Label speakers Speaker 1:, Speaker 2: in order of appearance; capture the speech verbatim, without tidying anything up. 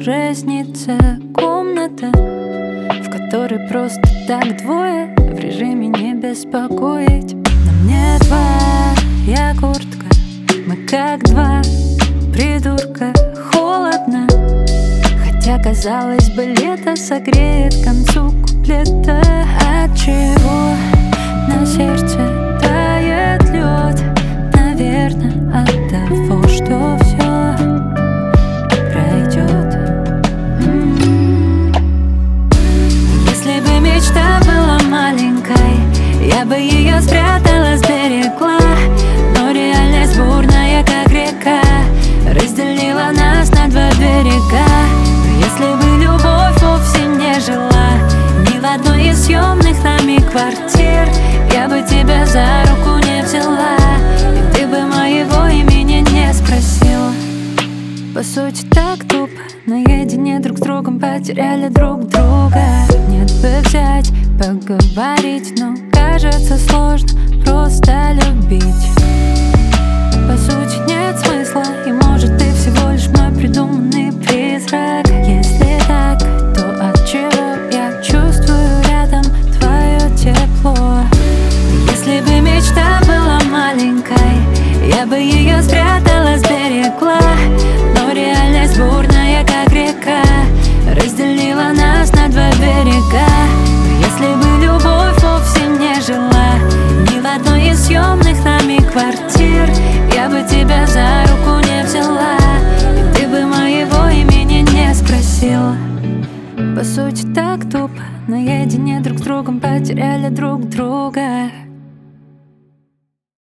Speaker 1: разница комната, в которой просто так двое, в режиме не беспокоить. На мне твоя куртка, мы как два придурка. Холодно, хотя казалось бы лето согреет к концу куплета. Отчего на сердце тает лед? Наверное, от того, что все пройдет. Если бы мечта была маленькой, я бы ее спрятала, сберегла. Но реальность бурная, как река, разделила нас на два берега. Но если бы любовь вовсе не жила ни в одной из съемных нами квартир, я бы тебя за руку не взяла, и ты бы моего имени не спросила. По сути так тупо, наедине друг с другом потеряли друг друга. Нет бы взять, поговорить, но кажется сложно просто любить. По сути нет смысла, и может ты всего лишь мой придуманный призрак. Если так, то от чего я чувствую рядом твое тепло? Если бы мечта была маленькой, я бы ее спрятала, сберегла. Но реальность бурная, как река, разделила нас на два берега. Но если бы любовь вовсе не жила ни в одной из съемных нами квартир, я бы тебя за руку не взяла, и ты бы моего имени не спросила. По сути так тупо, наедине друг с другом потеряли друг друга.